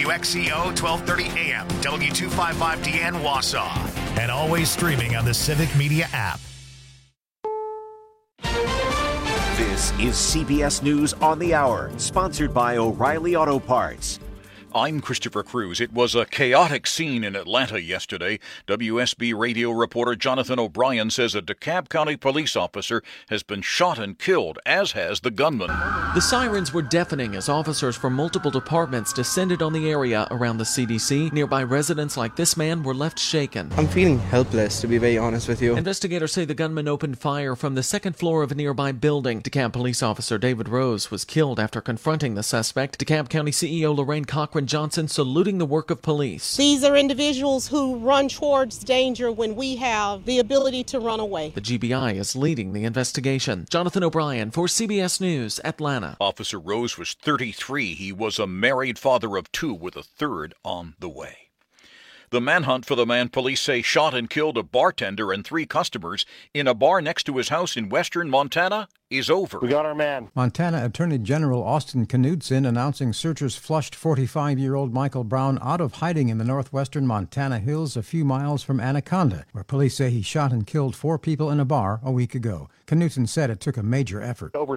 WXCO 1230 AM, W255DN Wausau, and always streaming on the Civic Media app. This is CBS News on the Hour, sponsored by O'Reilly Auto Parts. I'm Christopher Cruz. It was a chaotic scene in Atlanta yesterday. WSB radio reporter Jonathan O'Brien says a DeKalb County police officer has been shot and killed, as has the gunman. The sirens were deafening as officers from multiple departments descended on the area around the CDC. Nearby residents like this man were left shaken. I'm feeling helpless, to be very honest with you. Investigators say the gunman opened fire from the second floor of a nearby building. DeKalb police officer David Rose was killed after confronting the suspect. DeKalb County CEO Lorraine Cochran Johnson saluting the work of police. These are individuals who run towards danger when we have the ability to run away. The GBI is leading the investigation. Jonathan O'Brien for CBS News, Atlanta. Officer Rose was 33. He was a married father of two with a third on the way. The manhunt for the man police say shot and killed a bartender and 3 customers in a bar next to his house in western Montana is over. We got our man. Montana Attorney General Austin Knudsen announcing searchers flushed 45-year-old Michael Brown out of hiding in the northwestern Montana hills a few miles from Anaconda, where police say he shot and killed 4 people in a bar a week ago. Knudsen said it took a major effort. Over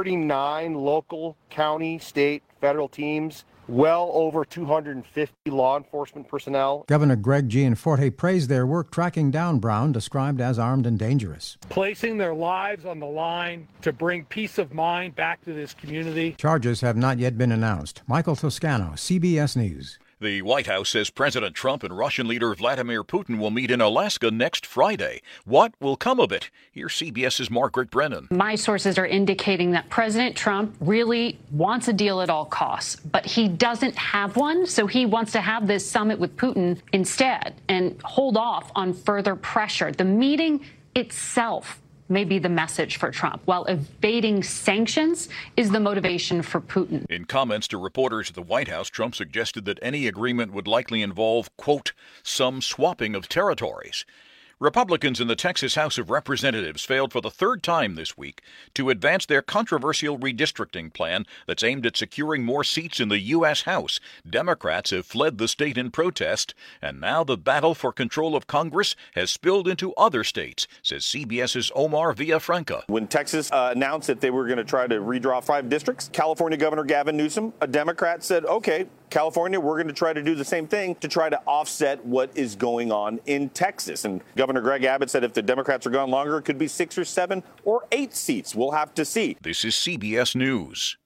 39 local, county, state, federal teams, well over 250 law enforcement personnel. Governor Greg Gianforte praised their work tracking down Brown, described as armed and dangerous. Placing their lives on the line to bring peace of mind back to this community. Charges have not yet been announced. Michael Toscano, CBS News. The White House says President Trump and Russian leader Vladimir Putin will meet in Alaska next Friday. What will come of it? Here's CBS's Margaret Brennan. My sources are indicating that President Trump really wants a deal at all costs, but he doesn't have one, so he wants to have this summit with Putin instead and hold off on further pressure. The meeting itself may be the message for Trump, while evading sanctions is the motivation for Putin. In comments to reporters at the White House, Trump suggested that any agreement would likely involve, quote, some swapping of territories. Republicans in the Texas House of Representatives failed for the 3rd time this week to advance their controversial redistricting plan that's aimed at securing more seats in the U.S. House. Democrats have fled the state in protest, and now the battle for control of Congress has spilled into other states, says CBS's Omar Villafranca. When Texas announced that they were going to try to redraw 5 districts, California Governor Gavin Newsom, a Democrat, said, okay, California, we're going to try to do the same thing to try to offset what is going on in Texas. And Governor Greg Abbott said if the Democrats are gone longer, it could be 6 or 7 or 8 seats. We'll have to see. This is CBS News.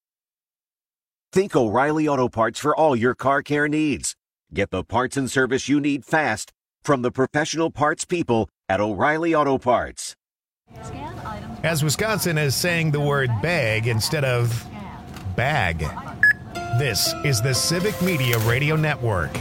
Think O'Reilly Auto Parts for all your car care needs. Get the parts and service you need fast from the professional parts people at O'Reilly Auto Parts. As Wisconsin is saying the word bag instead of bag. This is the Civic Media Radio Network.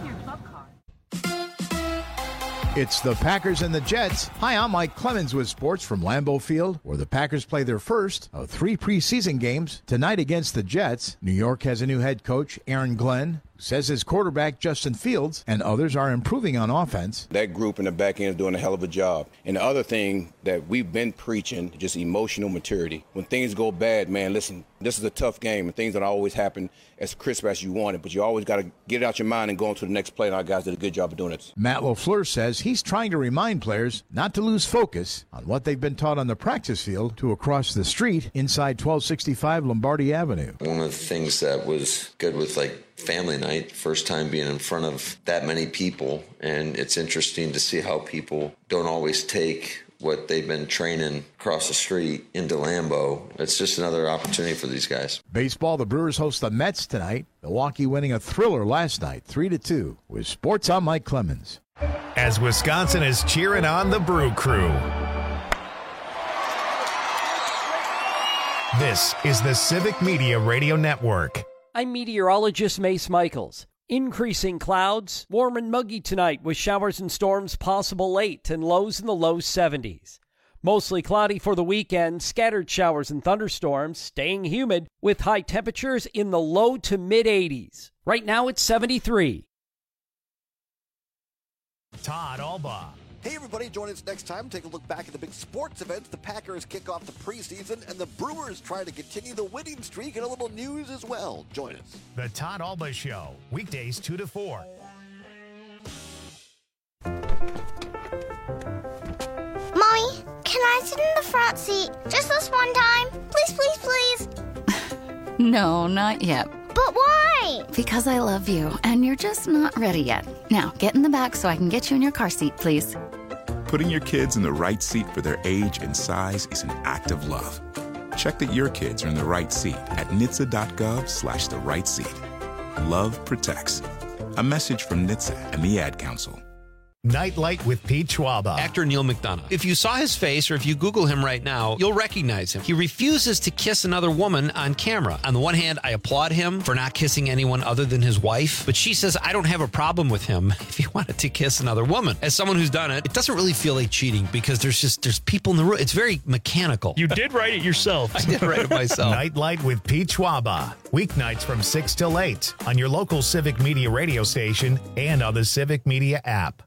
It's the Packers and the Jets. Hi, I'm Mike Clemens with sports from Lambeau Field, where the Packers play their first of 3 preseason games tonight against the Jets. New York has a new head coach, Aaron Glenn, who says his quarterback, Justin Fields, and others are improving on offense. That group in the back end is doing a hell of a job. And the other thing that we've been preaching, just emotional maturity. When things go bad, man, listen, this is a tough game, and things don't always happen as crisp as you want it, but you always got to get it out your mind and go on to the next play, and our guys did a good job of doing it. Matt LaFleur says he's trying to remind players not to lose focus on what they've been taught on the practice field to across the street inside 1265 Lombardi Avenue. One of the things that was good with family night, first time being in front of that many people, and it's interesting to see how people don't always take what they've been training across the street into Lambeau. It's just another opportunity for these guys. Baseball, the Brewers host the Mets tonight. Milwaukee winning a thriller last night, 3-2. With sports, I'm Mike Clemens. As Wisconsin is cheering on the Brew Crew. This is the Civic Media Radio Network. I'm meteorologist Mace Michaels. Increasing clouds, warm and muggy tonight with showers and storms possible late and lows in the low 70s. Mostly cloudy for the weekend, scattered showers and thunderstorms, staying humid with high temperatures in the low to mid 80s. Right now it's 73. Todd Albaugh. Hey, everybody, join us next time. Take a look back at the big sports events. The Packers kick off the preseason, and the Brewers try to continue the winning streak, and a little news as well. Join us. The Todd Alba Show, weekdays 2 to 4. Mommy, can I sit in the front seat just this one time? Please, please, please. No, not yet. But why? Because I love you, and you're just not ready yet. Now, get in the back so I can get you in your car seat, please. Putting your kids in the right seat for their age and size is an act of love. Check that your kids are in the right seat at NHTSA.gov/the right seat. Love protects. A message from NHTSA and the Ad Council. Nightlight with Pete Schwaba. Actor Neil McDonough. If you saw his face or if you Google him right now, you'll recognize him. He refuses to kiss another woman on camera. On the one hand, I applaud him for not kissing anyone other than his wife, but she says I don't have a problem with him if he wanted to kiss another woman. As someone who's done it, it doesn't really feel like cheating because there's people in the room. It's very mechanical. You did write it yourself. I did write it myself. Nightlight with Pete Schwaba. Weeknights from 6 till 8 on your local Civic Media radio station and on the Civic Media app.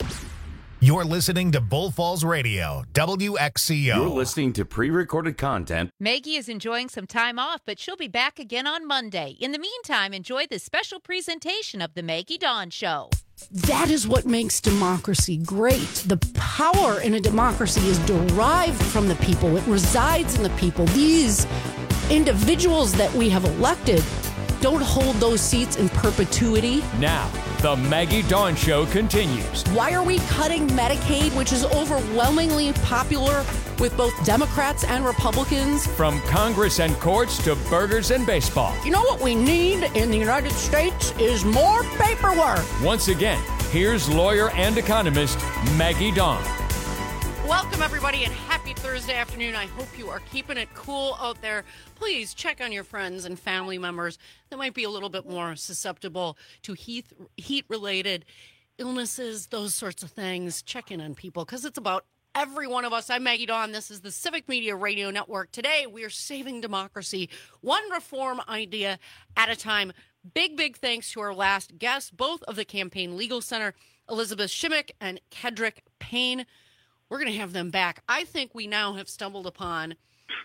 You're listening to Bull Falls Radio, WXCO. You're listening to pre-recorded content. Maggie is enjoying some time off, but she'll be back again on Monday. In the meantime, enjoy this special presentation of The Maggie Dawn Show. That is what makes democracy great. The power in a democracy is derived from the people. It resides in the people. These individuals that we have elected don't hold those seats in perpetuity. Now, the Maggie Dawn Show continues. Why are we cutting Medicaid, which is overwhelmingly popular with both Democrats and Republicans? From Congress and courts to burgers and baseball. You know what we need in the United States is more paperwork. Once again, here's lawyer and economist Maggie Dawn. Welcome, everybody, and happy Thursday afternoon. I hope you are keeping it cool out there. Please check on your friends and family members that might be a little bit more susceptible to heat-related illnesses, those sorts of things. Check in on people because it's about every one of us. I'm Maggie Dawn. This is the Civic Media Radio Network. Today, we are saving democracy, one reform idea at a time. Big thanks to our last guests, both of the Campaign Legal Center, Elizabeth Shimmick and Kedrick Payne. We're going to have them back. I think we now have stumbled upon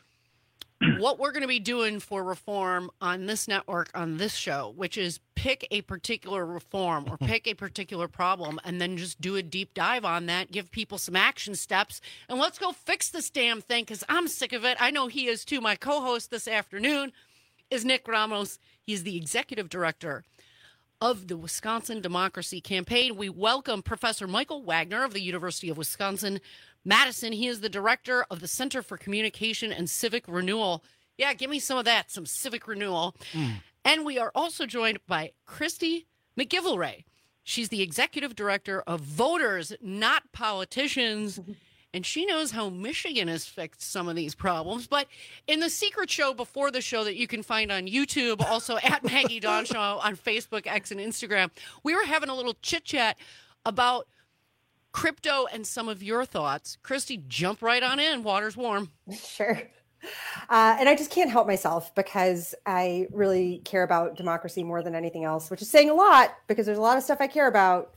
what we're going to be doing for reform on this network, on this show, which is pick a particular reform or pick a particular problem and then just do a deep dive on that, give people some action steps, and let's go fix this damn thing because I'm sick of it. I know he is too. My co-host this afternoon is Nick Ramos. He's the executive director of the Wisconsin Democracy Campaign. We welcome Professor Michael Wagner of the University of Wisconsin-Madison. He is the director of the Center for Communication and Civic Renewal. Yeah, give me some of that, some civic renewal. And we are also joined by Christy McGillivray. She's the executive director of Voters, Not Politicians. And she knows how Michigan has fixed some of these problems. But in the secret show before the show that you can find on YouTube, also at Maggie Dawn Show on Facebook, X, and Instagram, we were having a little chit-chat about crypto and some of your thoughts. Christy, jump right on in. Water's warm. Sure. And I just can't help myself because I really care about democracy more than anything else, which is saying a lot because there's a lot of stuff I care about.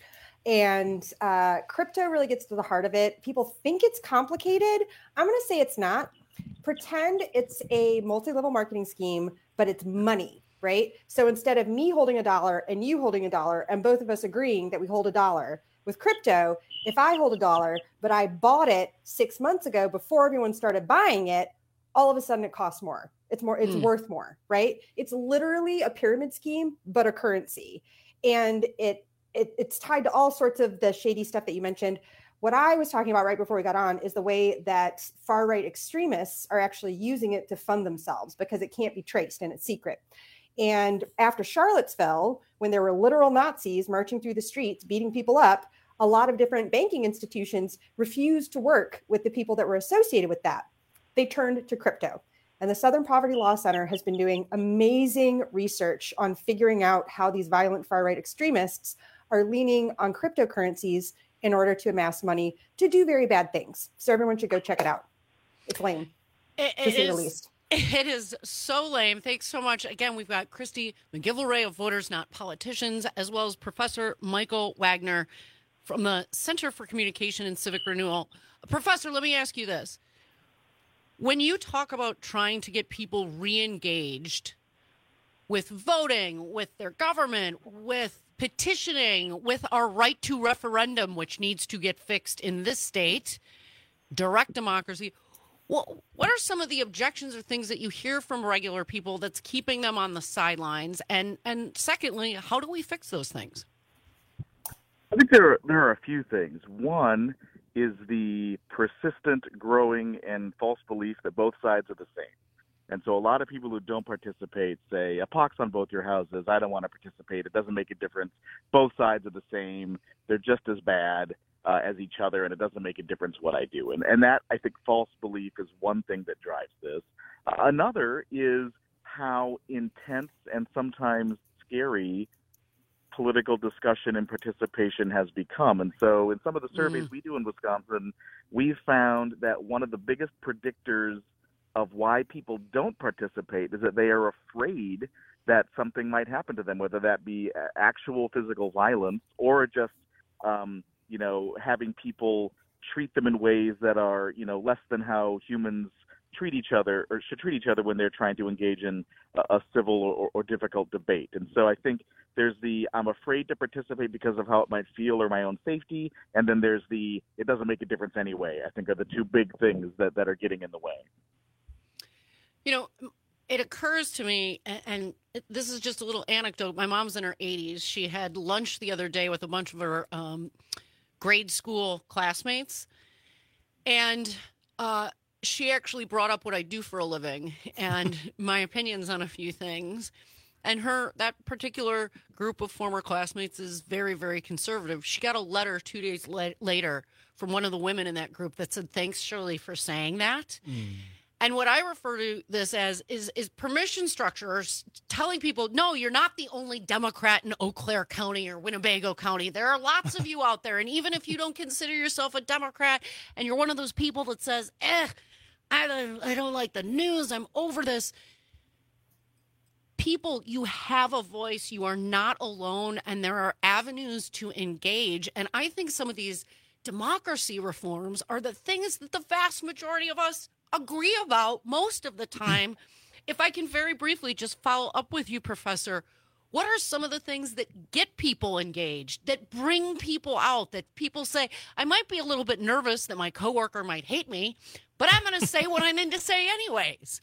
And crypto really gets to the heart of it. People think it's complicated. I'm going to say it's not. Pretend it's a multi-level marketing scheme, but it's money, right? So instead of me holding $1 and you holding $1 and both of us agreeing that we hold $1, with crypto, if I hold $1, but I bought it 6 months ago before everyone started buying it, all of a sudden it costs more. It's worth more, right? It's literally a pyramid scheme, but a currency. And it's tied to all sorts of the shady stuff that you mentioned. What I was talking about right before we got on is the way that far-right extremists are actually using it to fund themselves because it can't be traced and it's secret. And after Charlottesville, when there were literal Nazis marching through the streets, beating people up, a lot of different banking institutions refused to work with the people that were associated with that. They turned to crypto. And the Southern Poverty Law Center has been doing amazing research on figuring out how these violent far-right extremists are leaning on cryptocurrencies in order to amass money to do very bad things. So everyone should go check it out. It's lame, to say the least. It is so lame. Thanks so much. Again, we've got Christy McGillivray of Voters, Not Politicians, as well as Professor Michael Wagner. from the Center for Communication and Civic Renewal. Professor, let me ask you this. When you talk about trying to get people re-engaged with voting, with their government, with petitioning, with our right to referendum, which needs to get fixed in this state, direct democracy, well, what are some of the objections or things that you hear from regular people that's keeping them on the sidelines? And secondly, how do we fix those things? I think there are a few things. One is the persistent, growing, and false belief that both sides are the same. And so a lot of people who don't participate say, a pox on both your houses, I don't want to participate, it doesn't make a difference, both sides are the same, they're just as bad as each other, and it doesn't make a difference what I do. And that, I think, false belief is one thing that drives this. Another is how intense and sometimes scary political discussion and participation has become. And so in some of the surveys we do in Wisconsin, we've found that one of the biggest predictors of why people don't participate is that they are afraid that something might happen to them, whether that be actual physical violence or just, having people treat them in ways that are, less than how humans treat each other or should treat each other when they're trying to engage in a civil or difficult debate. And so I think there's I'm afraid to participate because of how it might feel or my own safety. And then there's it doesn't make a difference anyway, I think are the two big things that are getting in the way. It occurs to me, and this is just a little anecdote. My mom's in her 80s. She had lunch the other day with a bunch of her grade school classmates. And she actually brought up what I do for a living and my opinions on a few things. And that particular group of former classmates is very, very conservative. She got a letter 2 days later from one of the women in that group that said, "Thanks, Shirley, for saying that." And what I refer to this as is permission structures telling people, no, you're not the only Democrat in Eau Claire County or Winnebago County. There are lots of you out there. And even if you don't consider yourself a Democrat and you're one of those people that says, I don't like the news, I'm over this. People, you have a voice. You are not alone. And there are avenues to engage. And I think some of these democracy reforms are the things that the vast majority of us agree about most of the time. If I can very briefly just follow up with you, Professor, what are some of the things that get people engaged, that bring people out, that people say, I might be a little bit nervous that my coworker might hate me, but I'm going to say what I need to say anyways?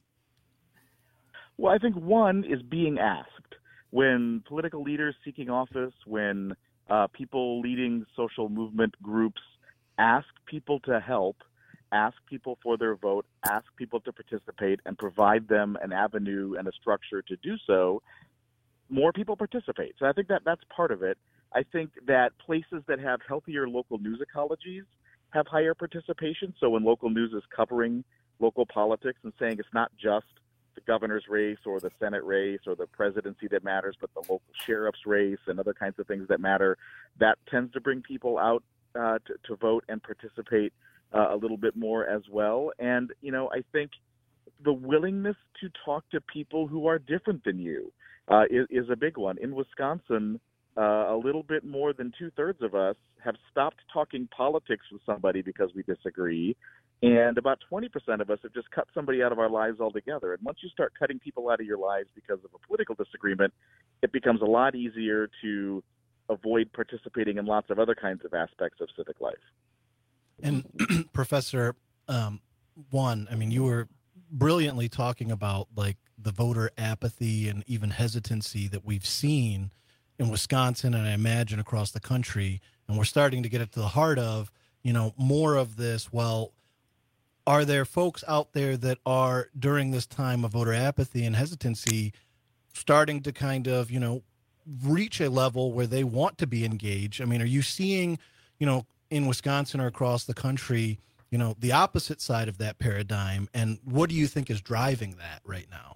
Well, I think one is being asked. When political leaders seeking office, when people leading social movement groups ask people to help, ask people for their vote, ask people to participate, and provide them an avenue and a structure to do so, more people participate. So I think that's part of it. I think that places that have healthier local news ecologies have higher participation. So when local news is covering local politics and saying it's not just the governor's race or the Senate race or the presidency that matters, but the local sheriff's race and other kinds of things that matter, that tends to bring people out to vote and participate a little bit more as well. And, I think the willingness to talk to people who are different than you is a big one. In Wisconsin, a little bit more than 2/3 of us have stopped talking politics with somebody because we disagree. And about 20% of us have just cut somebody out of our lives altogether. And once you start cutting people out of your lives because of a political disagreement, it becomes a lot easier to avoid participating in lots of other kinds of aspects of civic life. And Professor, you were brilliantly talking about like the voter apathy and even hesitancy that we've seen in Wisconsin and I imagine across the country. And we're starting to get at the heart of, more of this. Well, are there folks out there that are during this time of voter apathy and hesitancy starting to kind of, reach a level where they want to be engaged? I mean, are you seeing, in Wisconsin or across the country, the opposite side of that paradigm? And what do you think is driving that right now?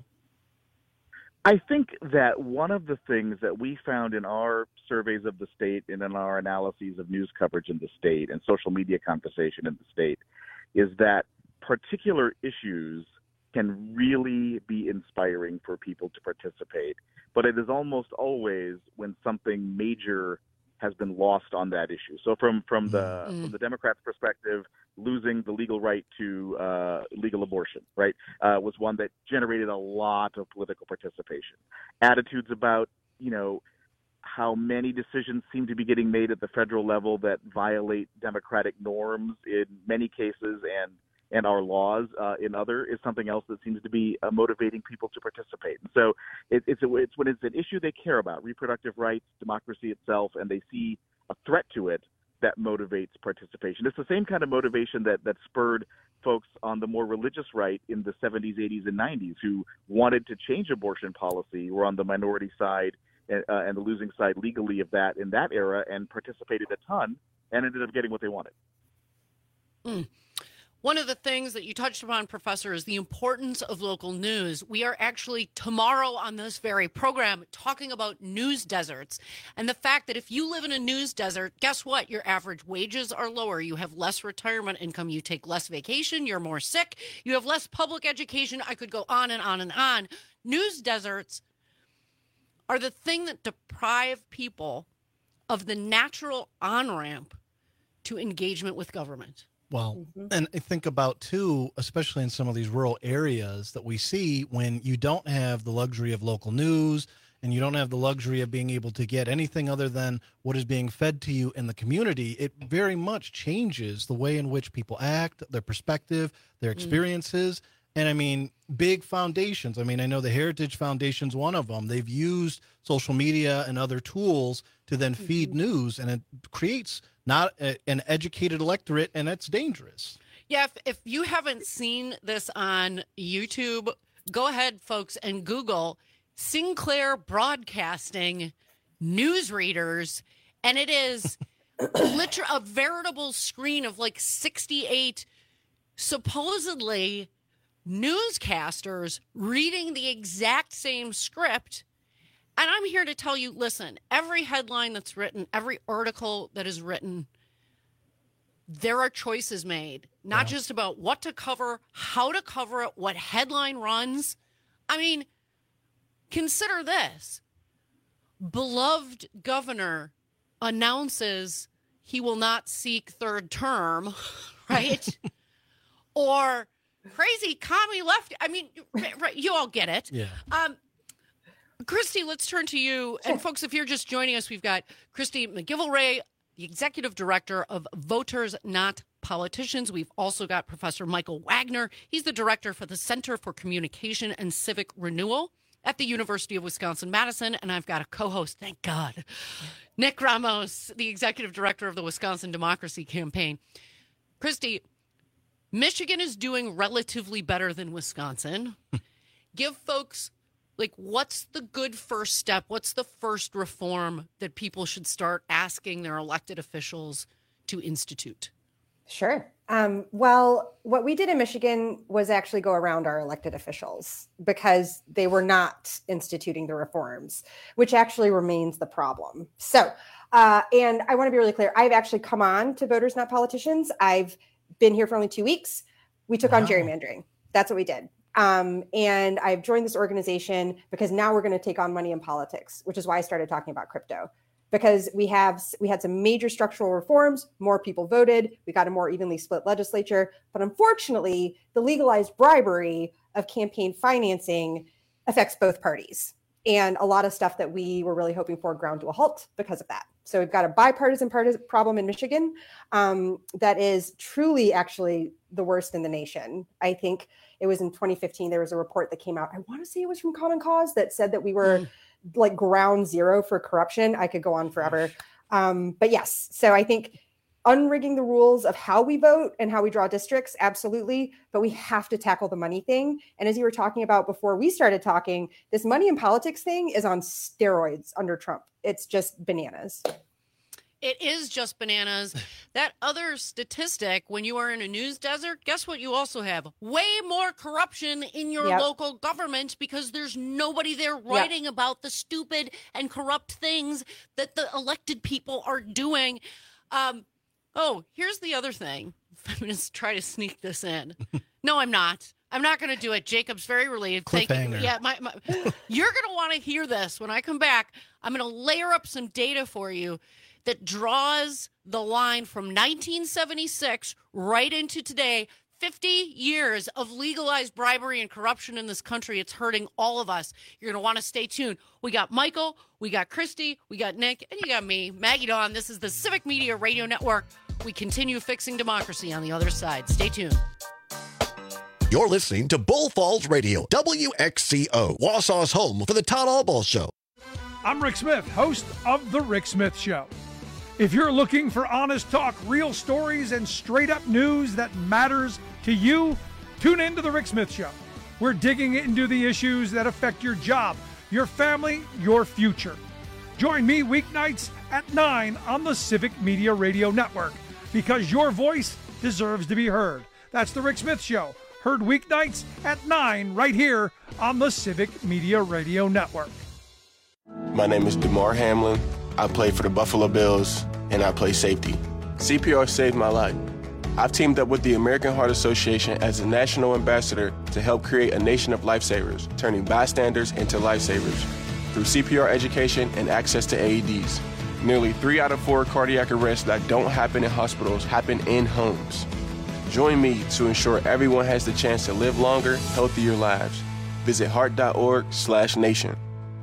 I think that one of the things that we found in our surveys of the state and in our analyses of news coverage in the state and social media conversation in the state is that particular issues can really be inspiring for people to participate. But it is almost always when something major has been lost on that issue. So from the Democrats' perspective, losing the legal right to legal abortion, right, was one that generated a lot of political participation. Attitudes about, how many decisions seem to be getting made at the federal level that violate democratic norms in many cases and our laws in other is something else that seems to be motivating people to participate. And so it's when it's an issue they care about, reproductive rights, democracy itself, and they see a threat to it, that motivates participation. It's the same kind of motivation that spurred folks on the more religious right in the 70s, 80s, and 90s who wanted to change abortion policy, were on the minority side and the losing side legally of that in that era, and participated a ton and ended up getting what they wanted. One of the things that you touched upon, Professor, is the importance of local news. We are actually tomorrow on this very program talking about news deserts and the fact that if you live in a news desert, guess what? Your average wages are lower. You have less retirement income. You take less vacation. You're more sick. You have less public education. I could go on and on and on. News deserts are the thing that deprive people of the natural on-ramp to engagement with government. Well, and I think about, too, especially in some of these rural areas that we see, when you don't have the luxury of local news and you don't have the luxury of being able to get anything other than what is being fed to you in the community, it very much changes the way in which people act, their perspective, their experiences. And I mean, big foundations. I mean, I know the Heritage Foundation's one of them. They've used social media and other tools to then feed news, and it creates not an educated electorate, and that's dangerous. Yeah, if you haven't seen this on YouTube, go ahead, folks, and Google Sinclair Broadcasting newsreaders, and it is literally a veritable screen of like 68 supposedly newscasters reading the exact same script. And I'm here to tell you, listen, every headline that's written, every article that is written, there are choices made, not just about what to cover, how to cover it, what headline runs. I mean, consider this. Beloved governor announces he will not seek third term, right? Or crazy commie left. I mean, right, you all get it. Yeah. Christy, let's turn to you. And folks, if you're just joining us, we've got Christy McGillivray, the executive director of Voters Not Politicians. We've also got Professor Michael Wagner. He's the director for the Center for Communication and Civic Renewal at the University of Wisconsin-Madison. And I've got a co-host, thank God, Nick Ramos, the executive director of the Wisconsin Democracy Campaign. Christy, Michigan is doing relatively better than Wisconsin. Give folks, like, what's the good first step? What's the first reform that people should start asking their elected officials to institute? Sure. Well, what we did in Michigan was actually go around our elected officials because they were not instituting the reforms, which actually remains the problem. So, and I want to be really clear. I've actually come on to Voters Not Politicians. I've been here for only 2 weeks. We took on gerrymandering. That's what we did. And I've joined this organization because now we're going to take on money in politics, which is why I started talking about crypto. Because we had some major structural reforms, more people voted, we got a more evenly split legislature. But unfortunately, the legalized bribery of campaign financing affects both parties. And a lot of stuff that we were really hoping for ground to a halt because of that. So we've got a bipartisan problem in Michigan that is truly actually the worst in the nation. I think it was in 2015, there was a report that came out. I want to say it was from Common Cause that said that we were like ground zero for corruption. I could go on forever. But yes, so I think unrigging the rules of how we vote and how we draw districts, absolutely. But we have to tackle the money thing. And as you were talking about before we started talking, this money in politics thing is on steroids under Trump. It's just bananas. It is just bananas. That other statistic, when you are in a news desert, guess what you also have? Way more corruption in your local government because there's nobody there writing about the stupid and corrupt things that the elected people are doing. Here's the other thing. I'm going to try to sneak this in. No, I'm not. I'm not going to do it. Jacob's very relieved. Thank you. Yeah, you're going to want to hear this when I come back. I'm going to layer up some data for you that draws the line from 1976 right into today. 50 years of legalized bribery and corruption in this country. It's hurting all of us. You're going to want to stay tuned. We got Michael, we got Christy, we got Nick, and you got me, Maggie Dawn. This is the Civic Media Radio Network. We continue fixing democracy on the other side. Stay tuned. You're listening to Bull Falls Radio, WXCO, Wausau's home for the Todd Albaugh Show. I'm Rick Smith, host of The Rick Smith Show. If you're looking for honest talk, real stories, and straight-up news that matters to you, tune in to The Rick Smith Show. We're digging into the issues that affect your job, your family, your future. Join me weeknights at 9 on the Civic Media Radio Network, because your voice deserves to be heard. That's The Rick Smith Show, heard weeknights at 9 right here on the Civic Media Radio Network. My name is DeMar Hamlin. I play for the Buffalo Bills, and I play safety. CPR saved my life. I've teamed up with the American Heart Association as a national ambassador to help create a nation of lifesavers, turning bystanders into lifesavers. Through CPR education and access to AEDs, nearly 3 out of 4 cardiac arrests that don't happen in hospitals happen in homes. Join me to ensure everyone has the chance to live longer, healthier lives. Visit heart.org/nation.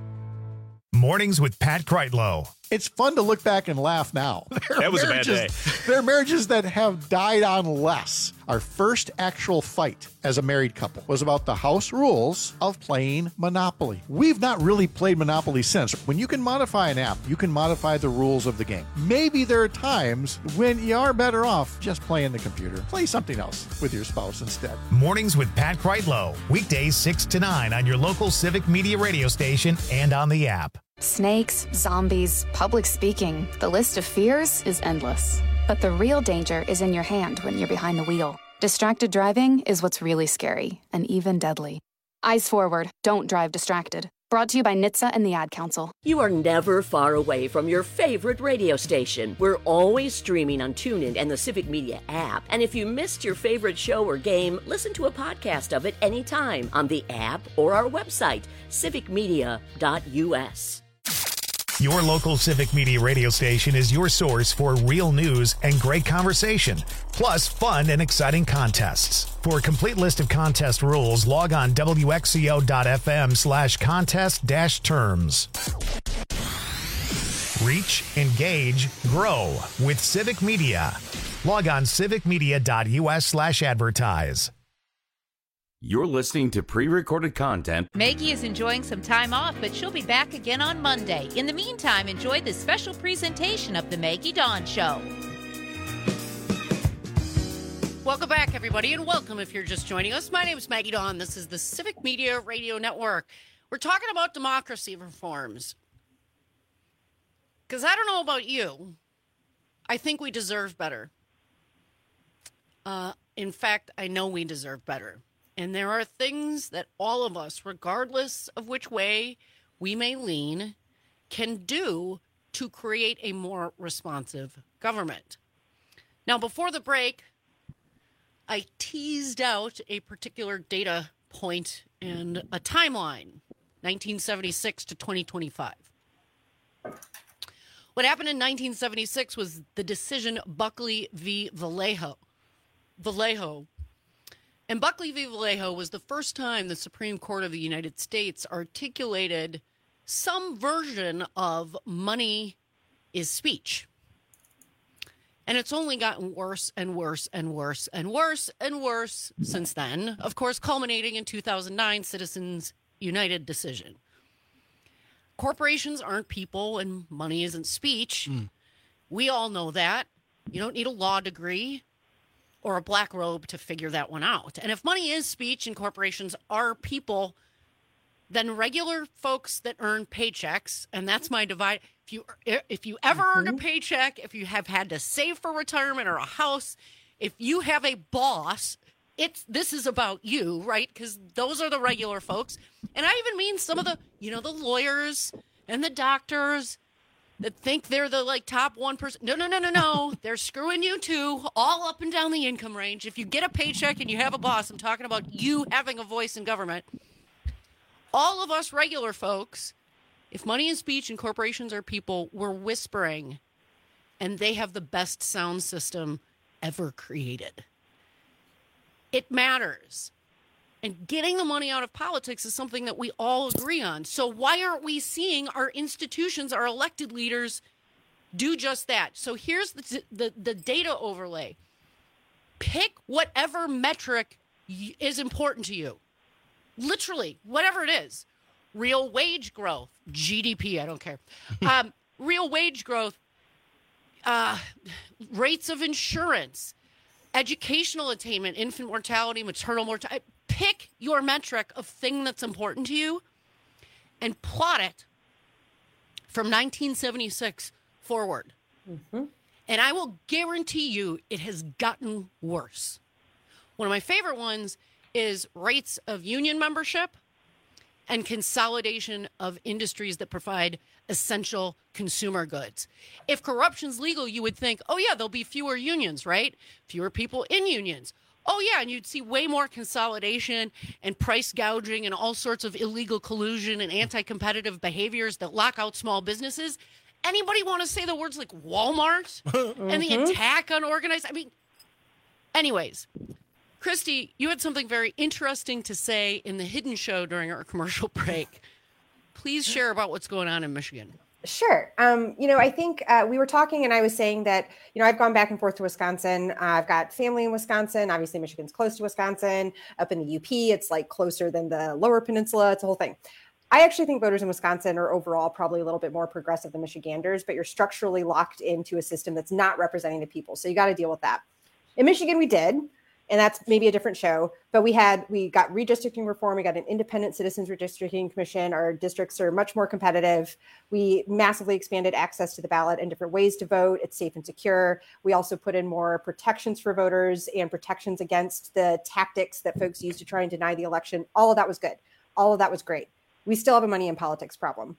Mornings with Pat Kreitlow. It's fun to look back and laugh now. That was a bad day. There are marriages that have died on less. Our first actual fight as a married couple was about the house rules of playing Monopoly. We've not really played Monopoly since. When you can modify an app, you can modify the rules of the game. Maybe there are times when you are better off just playing the computer. Play something else with your spouse instead. Mornings with Pat Kreitlow. Weekdays 6 to 9 on your local Civic Media radio station and on the app. Snakes, zombies, public speaking. The list of fears is endless. But the real danger is in your hand when you're behind the wheel. Distracted driving is what's really scary and even deadly. Eyes forward. Don't drive distracted. Brought to you by NHTSA and the Ad Council. You are never far away from your favorite radio station. We're always streaming on TuneIn and the Civic Media app. And if you missed your favorite show or game, listen to a podcast of it anytime on the app or our website, civicmedia.us. Your local Civic Media radio station is your source for real news and great conversation, plus fun and exciting contests. For a complete list of contest rules, log on wxco.fm/contest-terms. Reach, engage, grow with Civic Media. Log on civicmedia.us/advertise. You're listening to pre-recorded content. Maggie is enjoying some time off, but she'll be back again on Monday. In the meantime, enjoy this special presentation of the Maggie Dawn Show. Welcome back, everybody, and welcome if you're just joining us. My name is Maggie Dawn. This is the Civic Media Radio Network. We're talking about democracy reforms. Because I don't know about you, I think we deserve better. In fact, I know we deserve better. And there are things that all of us, regardless of which way we may lean, can do to create a more responsive government. Now, before the break, I teased out a particular data point and a timeline, 1976 to 2025. What happened in 1976 was the decision Buckley v. Vallejo. And Buckley v. Vallejo was the first time the Supreme Court of the United States articulated some version of money is speech. And it's only gotten worse and worse and worse and worse and worse since then, of course, culminating in 2009 Citizens United decision. Corporations aren't people and money isn't speech. We all know that. You don't need a law degree or a black robe to figure that one out. And if money is speech and corporations are people, then regular folks that earn paychecks, and that's my divide. If you ever earned a paycheck, if you have had to save for retirement or a house, if you have a boss, this is about you, right? Because those are the regular folks. And I even mean some of the, the lawyers and the doctors that think they're the top 1%. No. They're screwing you too, all up and down the income range. If you get a paycheck and you have a boss, I'm talking about you having a voice in government. All of us regular folks, if money is speech and corporations are people, we're whispering and they have the best sound system ever created. It matters. And getting the money out of politics is something that we all agree on. So why aren't we seeing our institutions, our elected leaders, do just that? So here's the data overlay. Pick whatever metric is important to you. Literally, whatever it is. Real wage growth, GDP, I don't care. Real wage growth, rates of insurance, educational attainment, infant mortality, maternal mortality. Pick your metric of thing that's important to you and plot it from 1976 forward. Mm-hmm. And I will guarantee you it has gotten worse. One of my favorite ones is rates of union membership and consolidation of industries that provide essential consumer goods. If corruption's legal, you would think, oh, yeah, there'll be fewer unions, right? Fewer people in unions. Oh, yeah, and you'd see way more consolidation and price gouging and all sorts of illegal collusion and anti-competitive behaviors that lock out small businesses. Anybody want to say the words like Walmart and the attack on organized? I mean, anyways, Christy, you had something very interesting to say in the Hidden Show during our commercial break. Please share about what's going on in Michigan. Sure. I think we were talking and I was saying that, I've gone back and forth to Wisconsin. I've got family in Wisconsin. Obviously, Michigan's close to Wisconsin. Up in the UP, it's like closer than the Lower Peninsula. It's a whole thing. I actually think voters in Wisconsin are overall probably a little bit more progressive than Michiganders, but you're structurally locked into a system that's not representing the people. So you got to deal with that. In Michigan, we did. And that's maybe a different show, but we got redistricting reform. We got an independent citizens redistricting commission. Our districts are much more competitive. We massively expanded access to the ballot and different ways to vote. It's safe and secure. We also put in more protections for voters and protections against the tactics that folks use to try and deny the election. All of that was good. All of that was great. We still have a money in politics problem.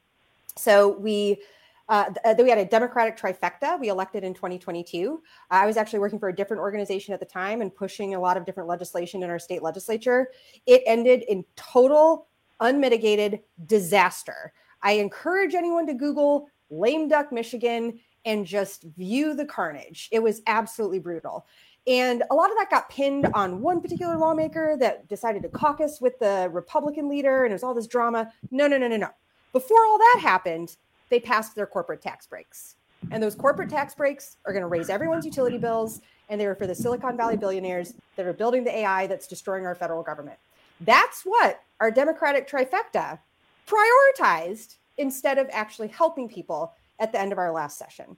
So we had a Democratic trifecta we elected in 2022. I was actually working for a different organization at the time and pushing a lot of different legislation in our state legislature. It ended in total, unmitigated disaster. I encourage anyone to Google lame duck Michigan and just view the carnage. It was absolutely brutal. And a lot of that got pinned on one particular lawmaker that decided to caucus with the Republican leader, and it was all this drama. No. Before all that happened, they passed their corporate tax breaks. And those corporate tax breaks are going to raise everyone's utility bills. And they were for the Silicon Valley billionaires that are building the AI that's destroying our federal government. That's what our Democratic trifecta prioritized instead of actually helping people at the end of our last session.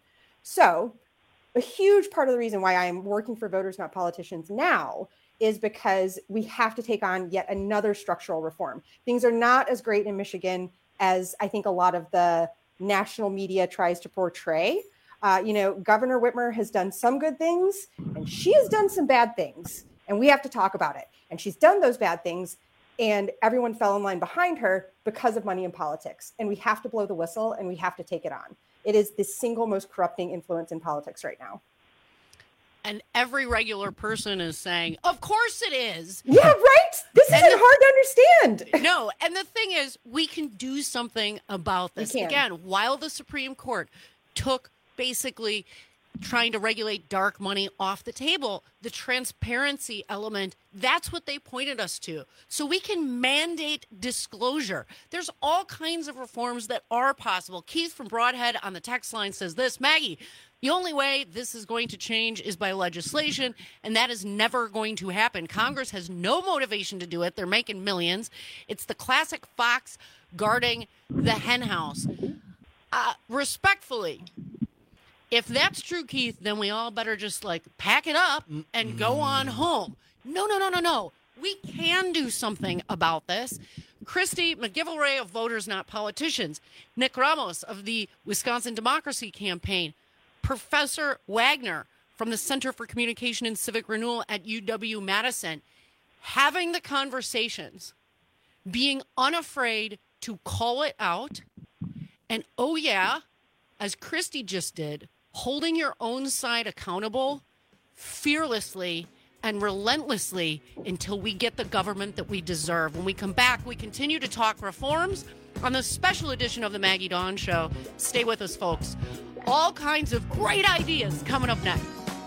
So a huge part of the reason why I'm working for Voters Not Politicians now is because we have to take on yet another structural reform. Things are not as great in Michigan as I think a lot of the national media tries to portray. Governor Whitmer has done some good things and she has done some bad things, and we have to talk about it. And she's done those bad things and everyone fell in line behind her because of money in politics. And we have to blow the whistle and we have to take it on. It is the single most corrupting influence in politics right now. And every regular person is saying, of course it is. Yeah, right? This isn't hard to understand. No, and the thing is, we can do something about this. Again, while the Supreme Court took basically trying to regulate dark money off the table, the transparency element, that's what they pointed us to. So we can mandate disclosure. There's all kinds of reforms that are possible. Keith from Broadhead on the text line says this, Maggie, the only way this is going to change is by legislation, and that is never going to happen. Congress has no motivation to do it. They're making millions. It's the classic fox guarding the hen house. Respectfully, if that's true, Keith, then we all better just pack it up and go on home. No. We can do something about this. Christy McGivelray of Voters Not Politicians, Nick Ramos of the Wisconsin Democracy Campaign, Professor Wagner from the Center for Communication and Civic Renewal at UW-Madison, having the conversations, being unafraid to call it out, and oh yeah, as Christy just did, holding your own side accountable fearlessly and relentlessly until we get the government that we deserve. When we come back, we continue to talk reforms on the special edition of the Maggie Dawn Show. Stay with us, folks. All kinds of great ideas coming up next.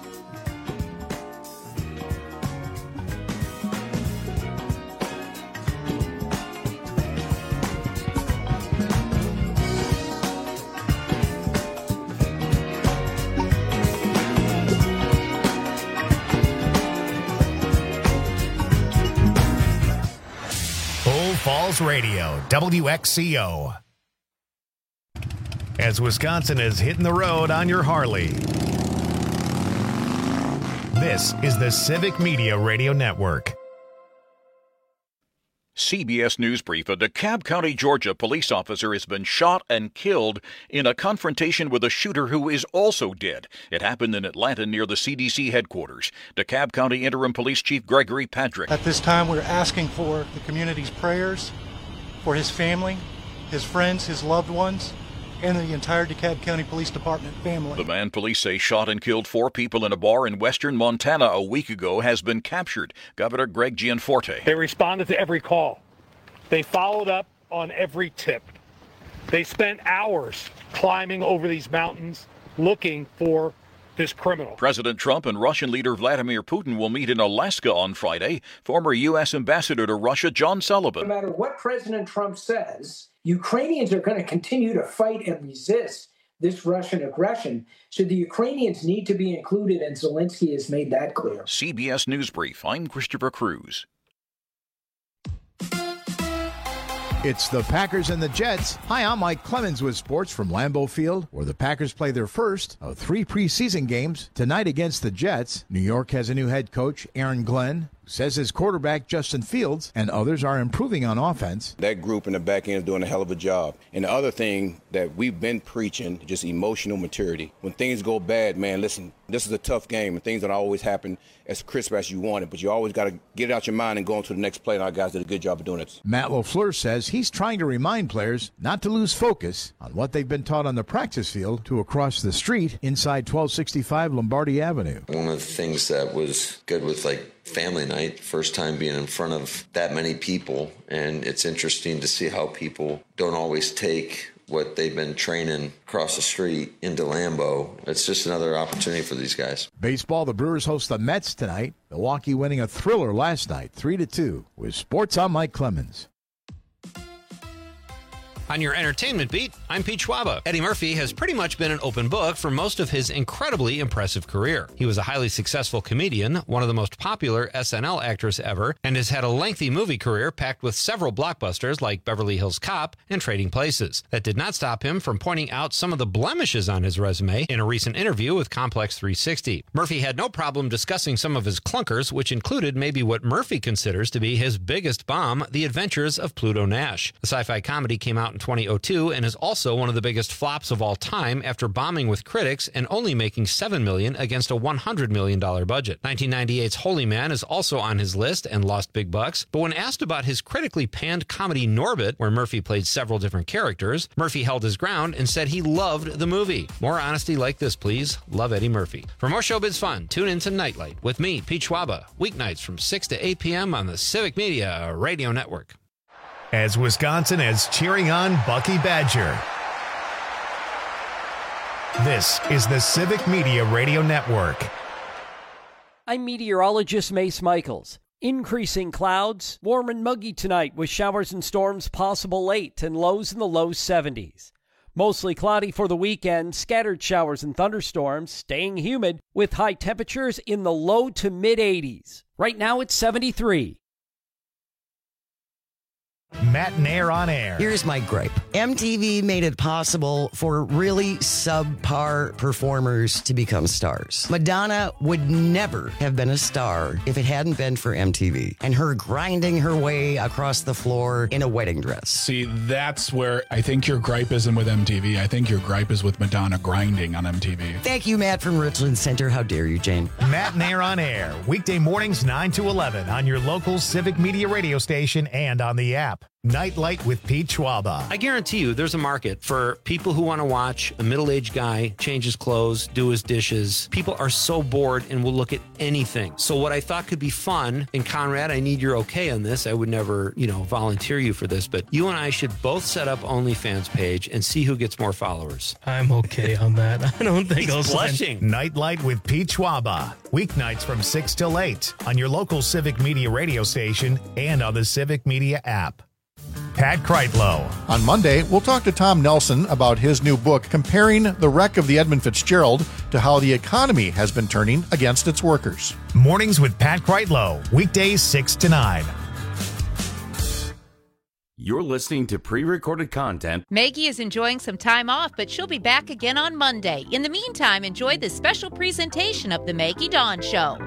Falls Radio, WXCO. As Wisconsin is hitting the road on your Harley. This is the Civic Media Radio Network. CBS News Brief. A DeKalb County, Georgia police officer has been shot and killed in a confrontation with a shooter who is also dead. It happened in Atlanta near the CDC headquarters. DeKalb County Interim Police Chief Gregory Patrick. At this time, we're asking for the community's prayers for his family, his friends, his loved ones, and the entire DeKalb County Police Department family. The man police say shot and killed 4 people in a bar in western Montana a week ago has been captured. Governor Greg Gianforte. They responded to every call. They followed up on every tip. They spent hours climbing over these mountains looking for this criminal. President Trump and Russian leader Vladimir Putin will meet in Alaska on Friday. Former U.S. Ambassador to Russia John Sullivan. No matter what President Trump says, Ukrainians are going to continue to fight and resist this Russian aggression. So the Ukrainians need to be included, and Zelensky has made that clear. CBS News Brief. I'm Christopher Cruz. It's the Packers and the Jets. Hi, I'm Mike Clemens with sports from Lambeau Field, where the Packers play their first of 3 preseason games tonight against the Jets. New York has a new head coach, Aaron Glenn, who says his quarterback, Justin Fields, and others are improving on offense. That group in the back end is doing a hell of a job. And the other thing that we've been preaching, just emotional maturity. When things go bad, man, listen, this is a tough game, and things don't always happen as crisp as you want it, but you always got to get it out your mind and go on to the next play, and our guys did a good job of doing it. Matt LaFleur says he's trying to remind players not to lose focus on what they've been taught on the practice field to across the street inside 1265 Lombardi Avenue. One of the things that was good with, family night, first time being in front of that many people, and it's interesting to see how people don't always take what they've been training across the street into Lambeau. It's just another opportunity for these guys. Baseball, the Brewers host the Mets tonight. Milwaukee winning a thriller last night, 3-2. With sports, I'm Mike Clemens. On your entertainment beat, I'm Pete Schwaba. Eddie Murphy has pretty much been an open book for most of his incredibly impressive career. He was a highly successful comedian, one of the most popular SNL actors ever, and has had a lengthy movie career packed with several blockbusters like Beverly Hills Cop and Trading Places. That did not stop him from pointing out some of the blemishes on his resume in a recent interview with Complex 360. Murphy had no problem discussing some of his clunkers, which included maybe what Murphy considers to be his biggest bomb, The Adventures of Pluto Nash. The sci-fi comedy came out in 2002 and is also one of the biggest flops of all time after bombing with critics and only making $7 million against a $100 million budget. 1998's Holy Man is also on his list and lost big bucks, but when asked about his critically panned comedy Norbit, where Murphy played several different characters, Murphy held his ground and said he loved the movie. More honesty like this, please. Love Eddie Murphy. For more showbiz fun, tune in to Nightlight with me, Pete Schwaba, weeknights from 6 to 8 p.m. on the Civic Media Radio Network. As Wisconsin is cheering on Bucky Badger. This is the Civic Media Radio Network. I'm meteorologist Mace Michaels. Increasing clouds, warm and muggy tonight with showers and storms possible late and lows in the low 70s. Mostly cloudy for the weekend, scattered showers and thunderstorms, staying humid with high temperatures in the low to mid 80s. Right now it's 73. Matt Nair on air. Here's my gripe. MTV made it possible for really subpar performers to become stars. Madonna would never have been a star if it hadn't been for MTV and her grinding her way across the floor in a wedding dress. See, that's where I think your gripe isn't with MTV. I think your gripe is with Madonna grinding on MTV. Thank you, Matt from Richland Center. How dare you, Jane? Matt Nair on air. Weekday mornings 9 to 11 on your local Civic Media radio station and on the app. Nightlight with Pete Schwaba. I guarantee you there's a market for people who want to watch a middle-aged guy change his clothes, do his dishes. People are so bored and will look at anything. So what I thought could be fun, and Conrad, I need your okay on this. I would never, volunteer you for this, but you and I should both set up OnlyFans page and see who gets more followers. I'm okay on that. I don't think I'll blushing. Nightlight with Pete Schwaba. Weeknights from 6 till 8 on your local Civic Media radio station and on the Civic Media app. Pat Kreitlow. On Monday, we'll talk to Tom Nelson about his new book comparing the wreck of the Edmund Fitzgerald to how the economy has been turning against its workers. Mornings with Pat Kreitlow. Weekdays 6 to 9. You're listening to pre-recorded content. Maggie is enjoying some time off, but she'll be back again on Monday. In the meantime, enjoy this special presentation of The Maggie Dawn Show.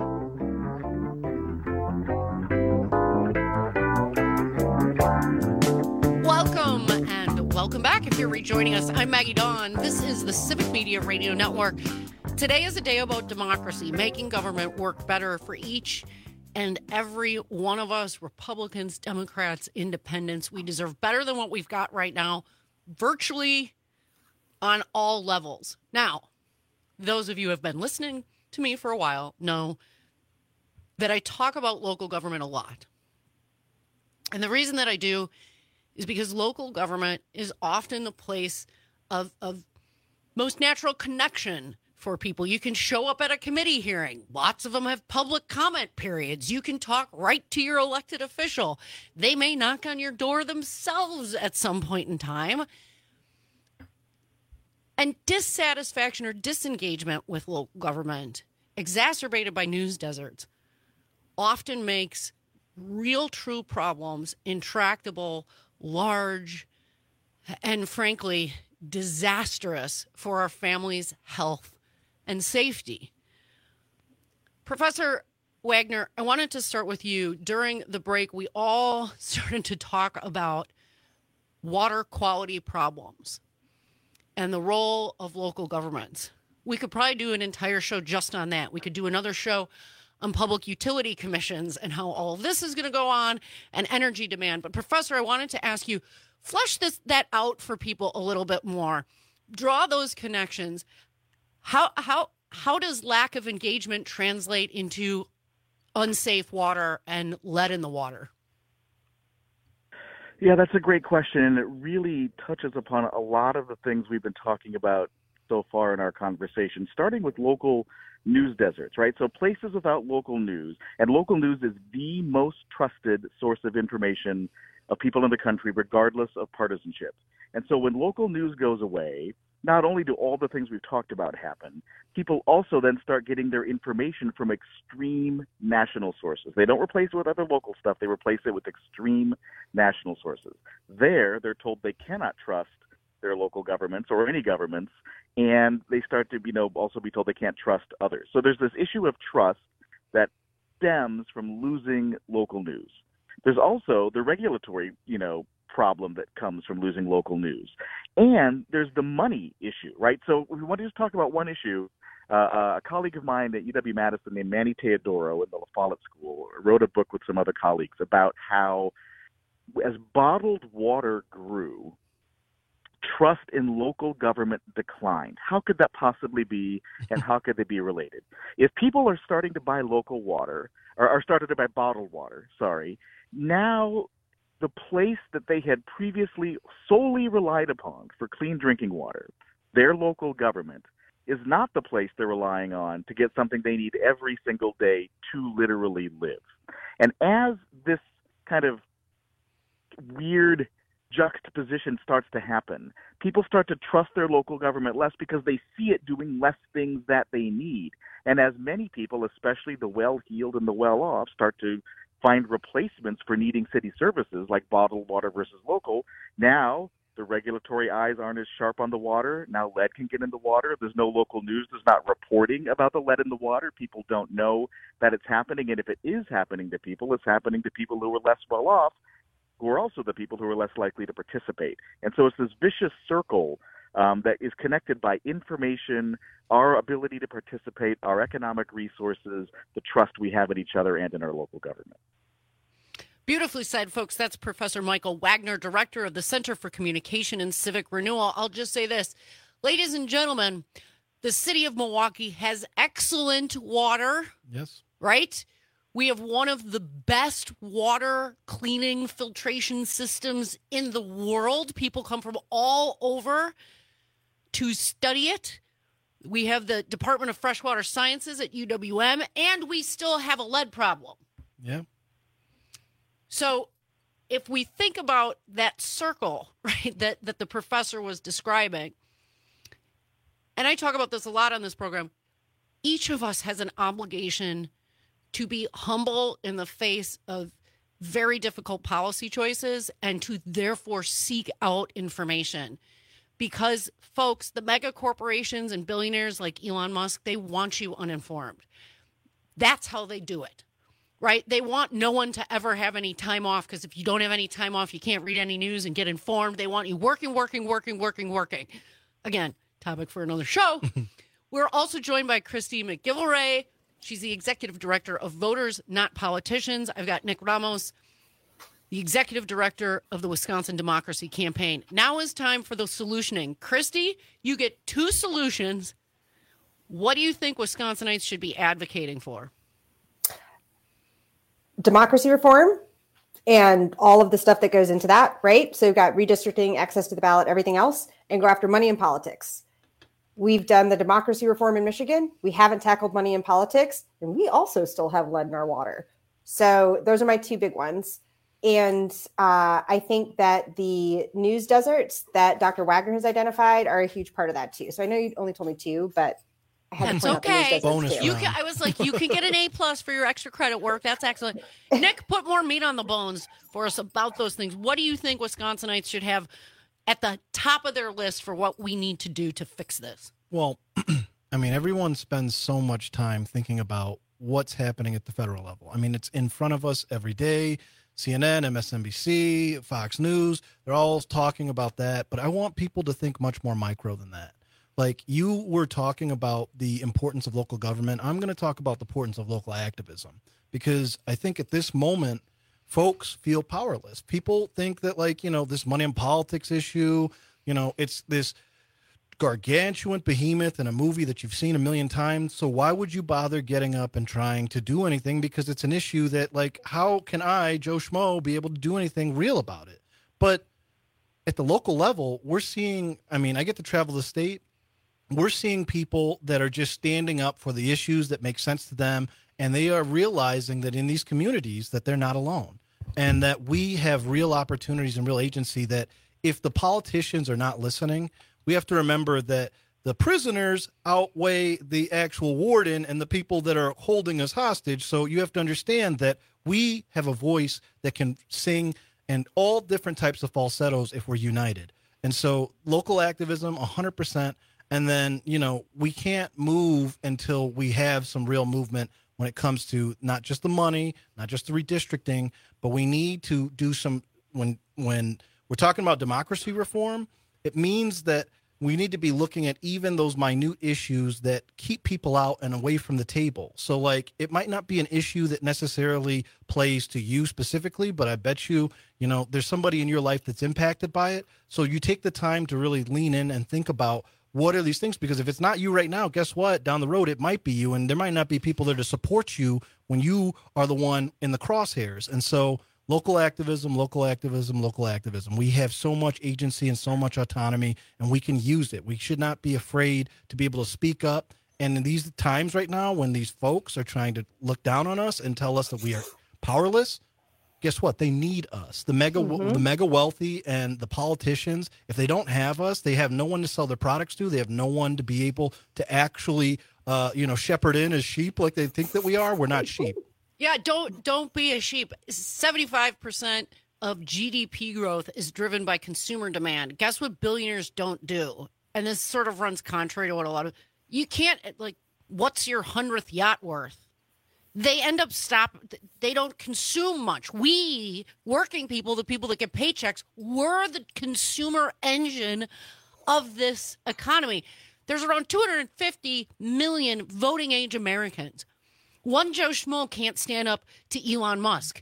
Welcome back. If you're rejoining us, I'm Maggie Dawn. This is the Civic Media Radio Network. Today is a day about democracy, making government work better for each and every one of us, Republicans, Democrats, Independents. We deserve better than what we've got right now, virtually on all levels. Now, those of you who have been listening to me for a while know that I talk about local government a lot. And the reason that I do is because local government is often the place of most natural connection for people. You can show up at a committee hearing. Lots of them have public comment periods. You can talk right to your elected official. They may knock on your door themselves at some point in time. And dissatisfaction or disengagement with local government, exacerbated by news deserts, often makes real, true problems intractable, large, and frankly, disastrous for our families' health and safety. Professor Wagner, I wanted to start with you. During the break, we all started to talk about water quality problems and the role of local governments. We could probably do an entire show just on that. We could do another show on public utility commissions and how all of this is going to go on, and energy demand. But Professor, I wanted to ask you, flesh that out for people a little bit more. Draw those connections. How does lack of engagement translate into unsafe water and lead in the water? Yeah, that's a great question, and it really touches upon a lot of the things we've been talking about so far in our conversation, starting with local news deserts, right? So places without local news, and local news is the most trusted source of information of people in the country, regardless of partisanship. And so when local news goes away, not only do all the things we've talked about happen, people also then start getting their information from extreme national sources. They don't replace it with other local stuff. They replace it with extreme national sources. They're told they cannot trust their local governments or any governments, and they start to, also be told they can't trust others. So there's this issue of trust that stems from losing local news. There's also the regulatory, problem that comes from losing local news. And there's the money issue, right? So we want to just talk about one issue. A colleague of mine at UW-Madison named Manny Teodoro in the La Follette School wrote a book with some other colleagues about how as bottled water grew, trust in local government declined. How could that possibly be, and how could they be related? If people are starting to buy local water, or are starting to buy bottled water, now the place that they had previously solely relied upon for clean drinking water, their local government, is not the place they're relying on to get something they need every single day to literally live. And as this kind of weird juxtaposition starts to happen, people start to trust their local government less because they see it doing less things that they need. And as many people, especially the well-heeled and the well-off, start to find replacements for needing city services like bottled water versus local, now the regulatory eyes aren't as sharp on the water. Now lead can get in the water. There's no local news. There's not reporting about the lead in the water. People don't know that it's happening. And if it is happening to people, it's happening to people who are less well off, who are also the people who are less likely to participate. And so it's this vicious circle that is connected by information, our ability to participate, our economic resources, the trust we have in each other and in our local government. Beautifully said, folks. That's Professor Michael Wagner, director of the Center for Communication and Civic Renewal. I'll just say this. Ladies and gentlemen, the city of Milwaukee has excellent water. Yes. Right? We have one of the best water cleaning filtration systems in the world. People come from all over to study it. We have the Department of Freshwater Sciences at UWM, and we still have a lead problem. Yeah. So if we think about that circle, right, that the professor was describing, and I talk about this a lot on this program, each of us has an obligation to be humble in the face of very difficult policy choices and to therefore seek out information. Because, folks, the mega corporations and billionaires like Elon Musk, they want you uninformed. That's how they do it, right? They want no one to ever have any time off, because if you don't have any time off, you can't read any news and get informed. They want you working. Again, topic for another show. We're also joined by Christy McGillivray. She's the executive director of Voters Not Politicians. I've got Nick Ramos, the executive director of the Wisconsin Democracy Campaign. Now is time for the solutioning. Christy, you get 2 solutions. What do you think Wisconsinites should be advocating for? Democracy reform and all of the stuff that goes into that, right? So you've got redistricting, access to the ballot, everything else, and go after money in politics. We've done the democracy reform in Michigan. We haven't tackled money in politics, and we also still have lead in our water. So those are my 2 big ones. And I think that the news deserts that Dr. Wagner has identified are a huge part of that too. So I know you only told me 2, but I had to point out the news deserts too. I was like, you can get an A+ for your extra credit work. That's excellent. Nick, put more meat on the bones for us about those things. What do you think Wisconsinites should have at the top of their list for what we need to do to fix this? Well, I mean, everyone spends so much time thinking about what's happening at the federal level. I mean, it's in front of us every day. CNN, MSNBC, Fox News, they're all talking about that. But I want people to think much more micro than that. Like you were talking about the importance of local government. I'm going to talk about the importance of local activism, because I think at this moment, folks feel powerless. People think that, like, this money in politics issue, it's this gargantuan behemoth in a movie that you've seen a million times. So why would you bother getting up and trying to do anything? Because it's an issue that, like, how can I, Joe Schmo, be able to do anything real about it? But at the local level, we're seeing, I get to travel the state. We're seeing people that are just standing up for the issues that make sense to them. And they are realizing that in these communities that they're not alone, and that we have real opportunities and real agency, that if the politicians are not listening, we have to remember that the prisoners outweigh the actual warden and the people that are holding us hostage. So you have to understand that we have a voice that can sing and all different types of falsettos if we're united. And so local activism, 100%. And then, we can't move until we have some real movement when it comes to not just the money, not just the redistricting, but we need to do some, when we're talking about democracy reform, it means that we need to be looking at even those minute issues that keep people out and away from the table. So, like, it might not be an issue that necessarily plays to you specifically, but I bet you, there's somebody in your life that's impacted by it. So you take the time to really lean in and think about what are these things? Because if it's not you right now, guess what? Down the road, it might be you, and there might not be people there to support you when you are the one in the crosshairs. And so local activism. We have so much agency and so much autonomy, and we can use it. We should not be afraid to be able to speak up. And in these times right now, when these folks are trying to look down on us and tell us that we are powerless, guess what? They need us. The mega wealthy and the politicians, if they don't have us, they have no one to sell their products to. They have no one to be able to actually, shepherd in as sheep like they think that we are. We're not sheep. Yeah, don't be a sheep. 75% of GDP growth is driven by consumer demand. Guess what billionaires don't do? And this sort of runs contrary to what a lot of you can't, like, what's your 100th yacht worth? They end up they don't consume much. We, working people, the people that get paychecks, we're the consumer engine of this economy. There's around 250 million voting age Americans. One Joe Schmo can't stand up to Elon Musk.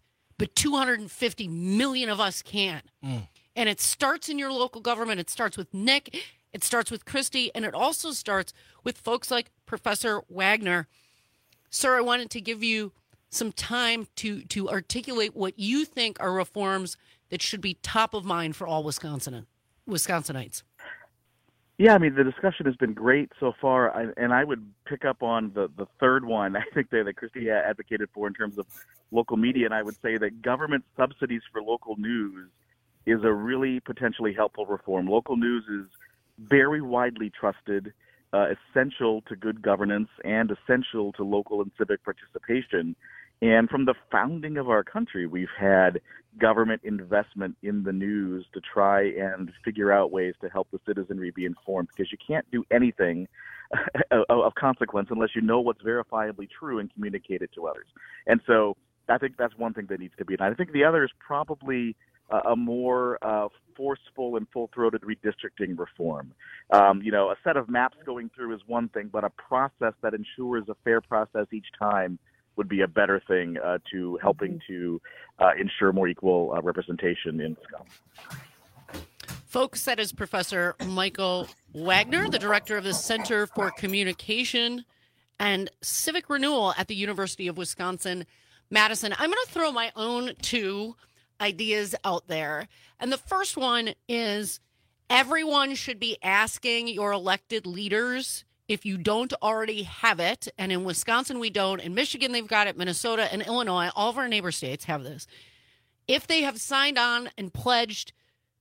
but 250 million of us can. And it starts in your local government. It starts with Nick. It starts with Christy. And it also starts with folks like Professor Wagner. Sir, I wanted to give you some time to articulate what you think are reforms that should be top of mind for all Wisconsinites. Yeah, I mean, the discussion has been great so far, and I would pick up on the third one, I think, that Christy advocated for in terms of local media, and I would say that government subsidies for local news is a really potentially helpful reform. Local news is very widely trusted, essential to good governance, and essential to local and civic participation. And from the founding of our country, we've had government investment in the news to try and figure out ways to help the citizenry be informed, because you can't do anything of consequence unless you know what's verifiably true and communicate it to others. And so I think that's one thing that needs to be done. I think the other is probably a more forceful and full-throated redistricting reform. A set of maps going through is one thing, but a process that ensures a fair process each time would be a better thing to helping to ensure more equal representation in Wisconsin. Folks, that is Professor Michael Wagner, the director of the Center for Communication and Civic Renewal at the University of Wisconsin-Madison. I'm going to throw my own two ideas out there. And the first one is everyone should be asking your elected leaders, if you don't already have it, and in Wisconsin we don't, in Michigan they've got it, Minnesota and Illinois, all of our neighbor states have this. If they have signed on and pledged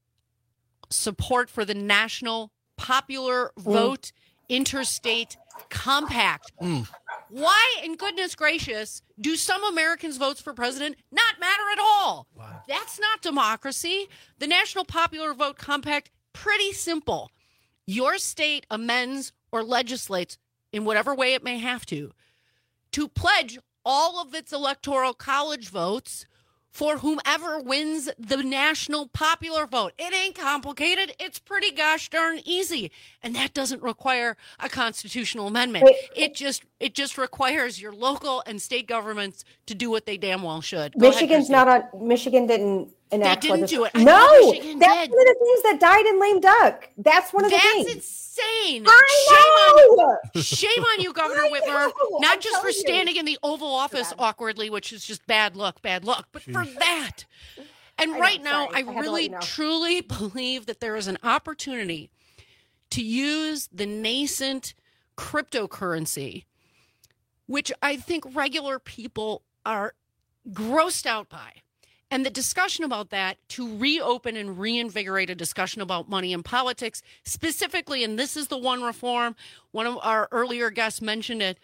support for the National Popular Vote Interstate Compact, why in goodness gracious do some Americans' votes for president not matter at all? Wow. That's not democracy. The National Popular Vote Compact, pretty simple. Your state amends or legislates in whatever way it may have to pledge all of its electoral college votes for whomever wins the national popular vote. It ain't complicated. It's pretty gosh darn easy. And that doesn't require a constitutional amendment. It just requires your local and state governments to do what they damn well should. Michigan didn't enact. They didn't do it. No, that's one of the things that died in lame duck. That's one of the things. That's insane. I know. Shame on you, Governor Whitmer. Not just for standing in the Oval Office awkwardly, which is just bad luck, but for that. And right now, I really, truly believe that there is an opportunity to use the nascent cryptocurrency, which I think regular people are grossed out by. And the discussion about that to reopen and reinvigorate a discussion about money and politics, specifically, and this is the one reform, one of our earlier guests mentioned it,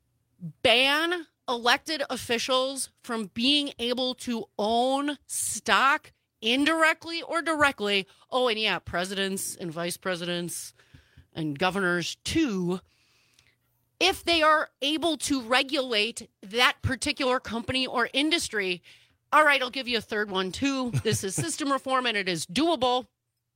ban elected officials from being able to own stock indirectly or directly. Oh, and yeah, presidents and vice presidents and governors too, if they are able to regulate that particular company or industry. All right, I'll give you a third one, too. This is system reform, and it is doable.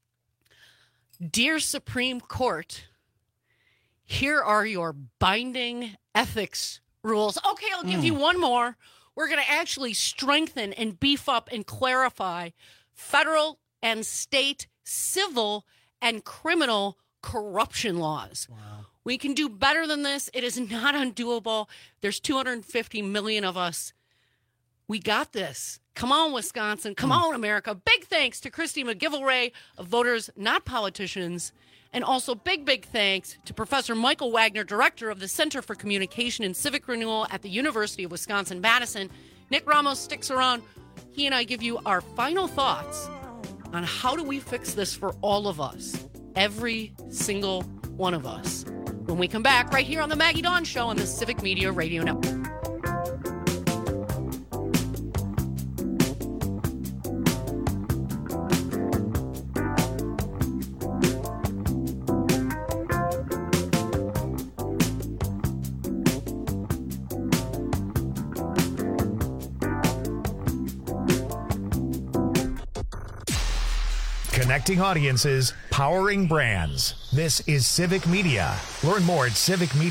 Dear Supreme Court, here are your binding ethics rules. Okay, I'll give you one more. We're going to actually strengthen and beef up and clarify federal and state civil and criminal corruption laws. Wow. We can do better than this. It is not undoable. There's 250 million of us. We got this. Come on, Wisconsin. Come on, America. Big thanks to Christy McGillivray of Voters Not Politicians. And also big thanks to Professor Michael Wagner, director of the Center for Communication and Civic Renewal at the University of Wisconsin-Madison. Nick Ramos sticks around. He and I give you our final thoughts on how do we fix this for all of us, every single one of us, when we come back right here on the Maggie Dawn Show on the Civic Media Radio Network. Connecting audiences, powering brands. This is Civic Media. Learn more at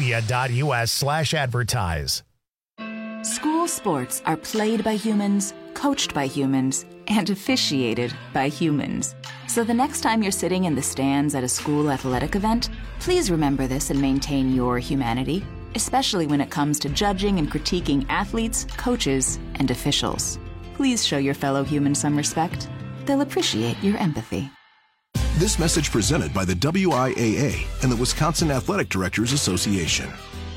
civicmedia.us/advertise. School sports are played by humans, coached by humans, and officiated by humans. So the next time you're sitting in the stands at a school athletic event, please remember this and maintain your humanity, especially when it comes to judging and critiquing athletes, coaches, and officials. Please show your fellow humans some respect. They'll appreciate your empathy. This message presented by the WIAA and the Wisconsin Athletic Directors Association.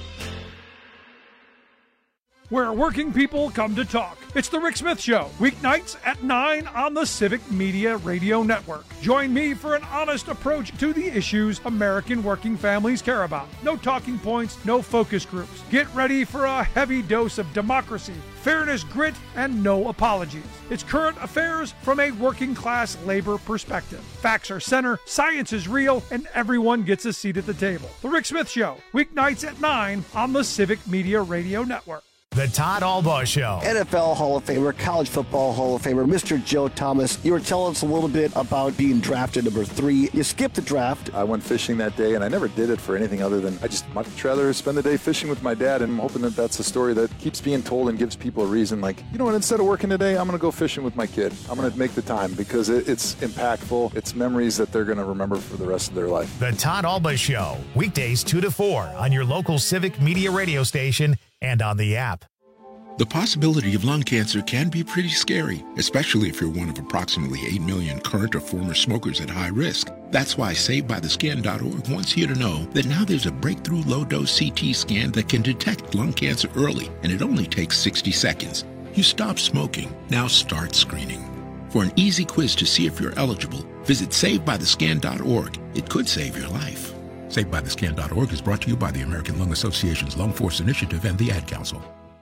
Where working people come to talk. It's The Rick Smith Show, weeknights at 9 on the Civic Media Radio Network. Join me for an honest approach to the issues American working families care about. No talking points, no focus groups. Get ready for a heavy dose of democracy, fairness, grit, and no apologies. It's current affairs from a working class labor perspective. Facts are center, science is real, and everyone gets a seat at the table. The Rick Smith Show, weeknights at 9 on the Civic Media Radio Network. The Todd Albaugh Show. NFL Hall of Famer, College Football Hall of Famer, Mr. Joe Thomas. You were telling us a little bit about being drafted number 3. You skipped the draft. I went fishing that day, and I never did it for anything other than I just much rather spend the day fishing with my dad, and I'm hoping that that's a story that keeps being told and gives people a reason. Like, you know what, instead of working today, I'm going to go fishing with my kid. I'm going to make the time because it's impactful. It's memories that they're going to remember for the rest of their life. The Todd Albaugh Show, weekdays 2 to 4 on your local Civic Media radio station and on the app. The possibility of lung cancer can be pretty scary, especially if you're one of approximately 8 million current or former smokers at high risk. That's why SaveByTheScan.org wants you to know that now there's a breakthrough low-dose CT scan that can detect lung cancer early, and it only takes 60 seconds. You stop smoking, now start screening. For an easy quiz to see if you're eligible, visit SaveByTheScan.org. It could save your life. SaveByTheScan.org is brought to you by the American Lung Association's Lung Force Initiative and the Ad Council.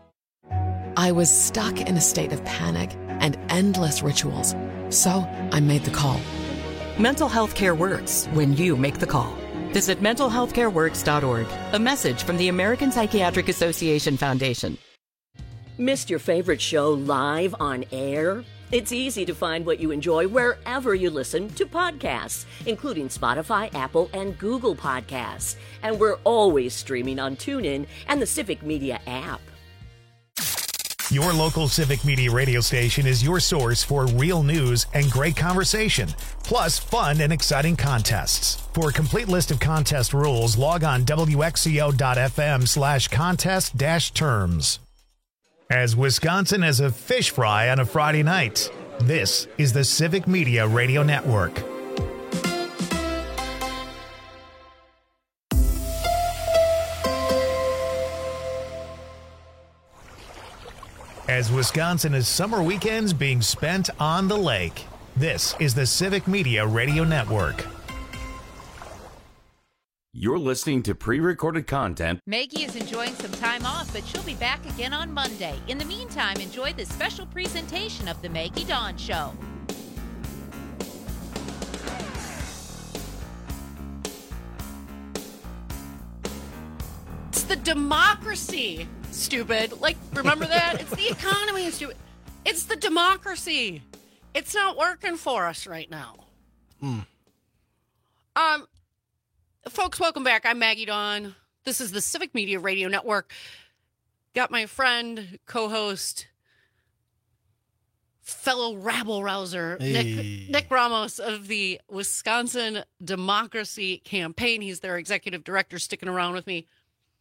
I was stuck in a state of panic and endless rituals. So I made the call. Mental health care works when you make the call. Visit mentalhealthcareworks.org. A message from the American Psychiatric Association Foundation. Missed your favorite show live on air? It's easy to find what you enjoy wherever you listen to podcasts, including Spotify, Apple, and Google Podcasts. And we're always streaming on TuneIn and the Civic Media app. Your local Civic Media radio station is your source for real news and great conversation, plus fun and exciting contests. For a complete list of contest rules, log on wxco.fm/contest-terms. As Wisconsin has a fish fry on a Friday night, this is the Civic Media Radio Network. As Wisconsin has summer weekends being spent on the lake, this is the Civic Media Radio Network. You're listening to pre-recorded content. Maggie is enjoying some time off, but she'll be back again on Monday. In the meantime, enjoy this special presentation of the Maggie Dawn Show. It's the democracy, stupid. Like, remember that? It's the economy, stupid. It's the democracy. It's not working for us right now. Folks, welcome back. I'm Maggie Dawn. This is the Civic Media Radio Network. Got my friend, co-host, fellow rabble-rouser, Nick Ramos of the Wisconsin Democracy Campaign. He's their executive director, sticking around with me.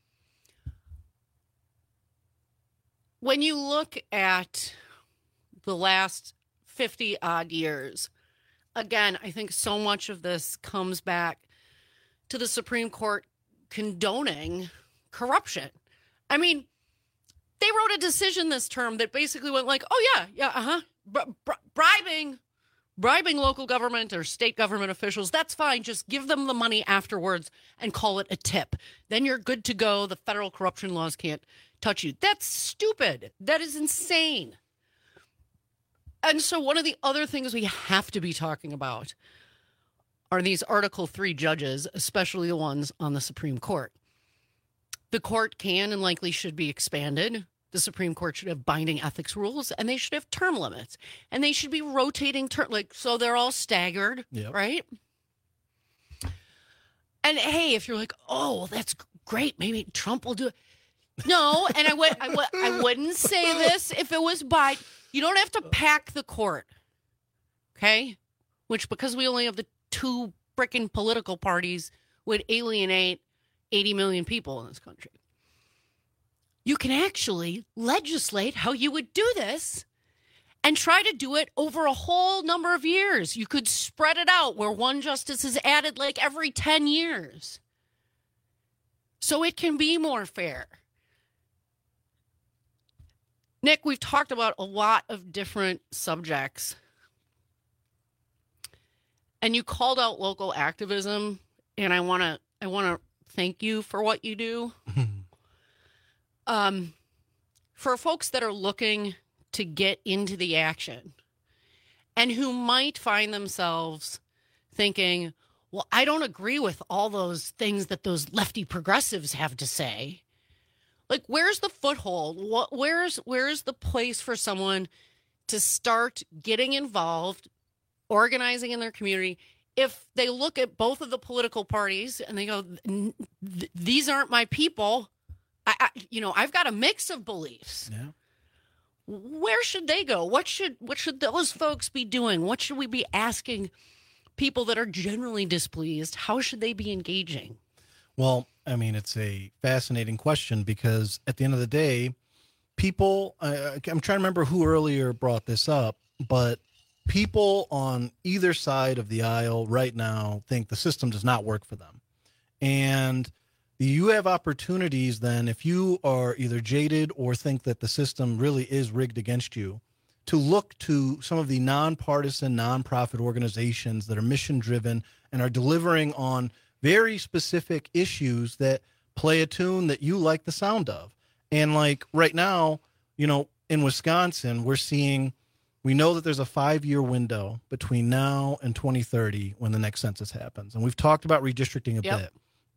When you look at the last 50-odd years, again, I think so much of this comes back to the Supreme Court condoning corruption. I mean, they wrote a decision this term that basically went like, oh, yeah, bribing local government or state government officials, that's fine. Just give them the money afterwards and call it a tip. Then you're good to go. The federal corruption laws can't touch you. That's stupid. That is insane. And so one of the other things we have to be talking about are these Article 3 judges, especially the ones on the Supreme Court. The court can and likely should be expanded. The Supreme Court should have binding ethics rules, and they should have term limits. And they should be rotating so they're all staggered, right? And hey, if you're like, oh, well, that's great, maybe Trump will do it. No, and I wouldn't say this if it was Biden. You don't have to pack the court, okay? Which, because we only have the two frickin' political parties, would alienate 80 million people in this country. You can actually legislate how you would do this and try to do it over a whole number of years. You could spread it out where one justice is added like every 10 years. So it can be more fair. Nick, we've talked about a lot of different subjects. And you called out local activism, and I want to thank you for what you do. For folks that are looking to get into the action and who might find themselves thinking, well, I don't agree with all those things that those lefty progressives have to say. Like, where's the foothold? Where's the place for someone to start getting involved, organizing in their community? If they look at both of the political parties and they go, these aren't my people, I've got a mix of beliefs. Yeah. Where should they go? What should those folks be doing? What should we be asking people that are generally displeased? How should they be engaging? Well, I mean, it's a fascinating question because at the end of the day, people, I'm trying to remember who earlier brought this up, but people on either side of the aisle right now think the system does not work for them. And you have opportunities then, if you are either jaded or think that the system really is rigged against you, to look to some of the nonpartisan, nonprofit organizations that are mission-driven and are delivering on very specific issues that play a tune that you like the sound of. And like right now, in Wisconsin, we know that there's a 5-year window between now and 2030 when the next census happens. And we've talked about redistricting a bit.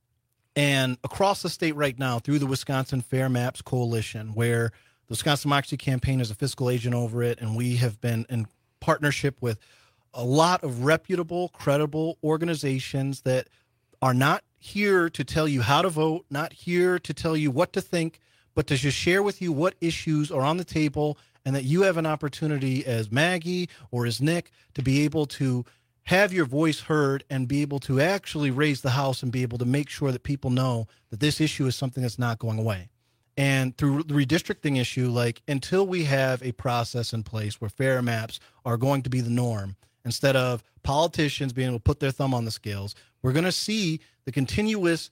And across the state right now, through the Wisconsin Fair Maps Coalition, where the Wisconsin Democracy Campaign is a fiscal agent over it, and we have been in partnership with a lot of reputable, credible organizations that are not here to tell you how to vote, not here to tell you what to think, but to just share with you what issues are on the table, and that you have an opportunity as Maggie or as Nick to be able to have your voice heard and be able to actually raise the house and be able to make sure that people know that this issue is something that's not going away. And through the redistricting issue, until we have a process in place where fair maps are going to be the norm, instead of politicians being able to put their thumb on the scales, we're going to see the continuous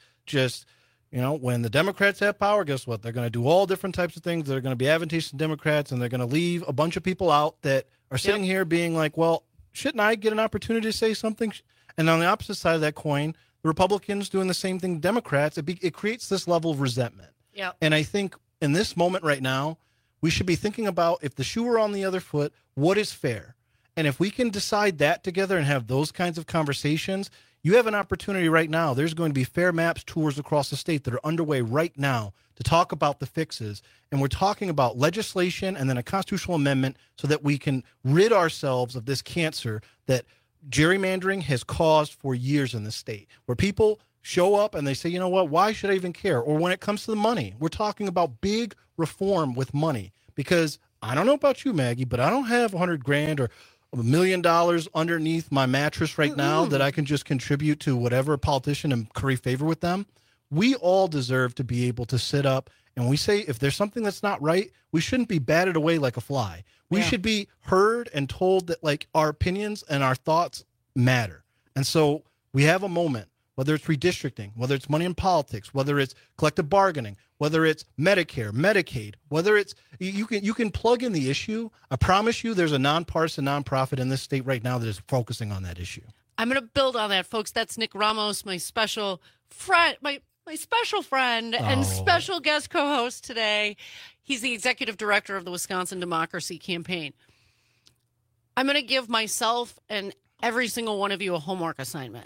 when the Democrats have power, guess what? They're going to do all different types of things that are going to be advantageous to Democrats, and they're going to leave a bunch of people out that are sitting here being like, well, shouldn't I get an opportunity to say something? And on the opposite side of that coin, the Republicans doing the same thing, Democrats, it creates this level of resentment. Yeah. And I think in this moment right now, we should be thinking about, if the shoe were on the other foot, what is fair? And if we can decide that together and have those kinds of conversations, you have an opportunity right now. There's going to be fair maps tours across the state that are underway right now to talk about the fixes. And we're talking about legislation and then a constitutional amendment so that we can rid ourselves of this cancer that gerrymandering has caused for years in the state, where people show up and they say, you know what, why should I even care? Or when it comes to the money, we're talking about big reform with money, because I don't know about you, Maggie, but I don't have $100,000 or $1 million underneath my mattress right now that I can just contribute to whatever politician and curry favor with them. We all deserve to be able to sit up and we say, if there's something that's not right, we shouldn't be batted away like a fly. We should be heard and told that our opinions and our thoughts matter. And so we have a moment, whether it's redistricting, whether it's money in politics, whether it's collective bargaining, whether it's Medicare, Medicaid, whether it's you can plug in the issue. I promise you there's a nonpartisan nonprofit in this state right now that is focusing on that issue. I'm going to build on that, folks. That's Nick Ramos, my special friend, my special friend and special guest co-host today. He's the executive director of the Wisconsin Democracy Campaign. I'm going to give myself and every single one of you a homework assignment.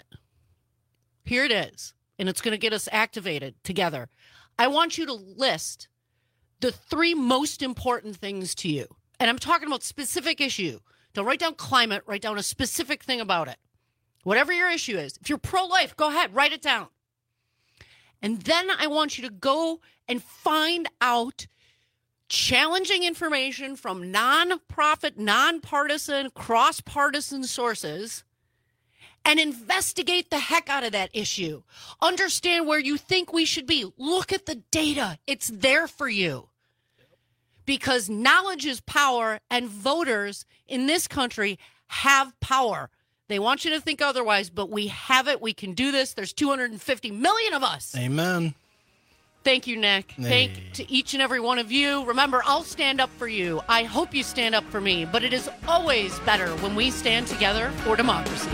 Here it is, and it's going to get us activated together. I want you to list the 3 most important things to you. And I'm talking about specific issue. Don't write down climate, write down a specific thing about it. Whatever your issue is. If you're pro-life, go ahead, write it down. And then I want you to go and find out challenging information from non-profit, nonpartisan, cross-partisan sources and investigate the heck out of that issue. Understand where you think we should be. Look at the data. It's there for you. Because knowledge is power, and voters in this country have power. They want you to think otherwise, but we have it. We can do this. There's 250 million of us. Amen. Thank you, Nick. Hey. Thank to each and every one of you. Remember, I'll stand up for you. I hope you stand up for me, but it is always better when we stand together for democracy.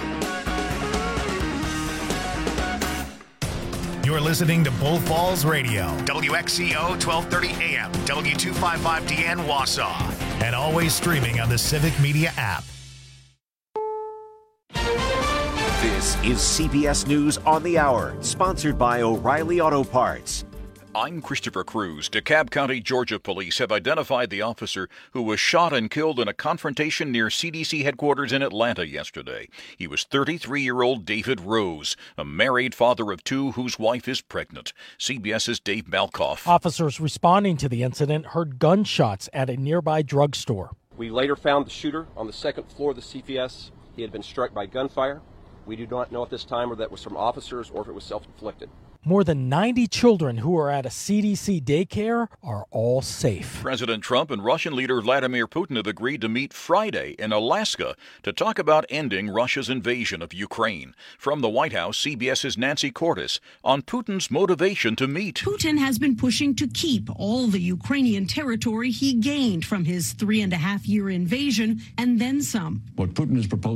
You're listening to Bull Falls Radio, WXCO 1230 AM, W255DN Wausau, and always streaming on the Civic Media app. This is CBS News on the Hour, sponsored by O'Reilly Auto Parts. I'm Christopher Cruz. DeKalb County, Georgia police have identified the officer who was shot and killed in a confrontation near CDC headquarters in Atlanta yesterday. He was 33-year-old David Rose, a married father of two whose wife is pregnant. CBS's Dave Malkoff. Officers responding to the incident heard gunshots at a nearby drugstore. We later found the shooter on the second floor of the CPS. He had been struck by gunfire. We do not know at this time whether that was from officers or if it was self-inflicted. More than 90 children who are at a CDC daycare are all safe. President Trump and Russian leader Vladimir Putin have agreed to meet Friday in Alaska to talk about ending Russia's invasion of Ukraine. From the White House, CBS's Nancy Cordes on Putin's motivation to meet. Putin has been pushing to keep all the Ukrainian territory he gained from his 3.5-year invasion and then some. What Putin is proposing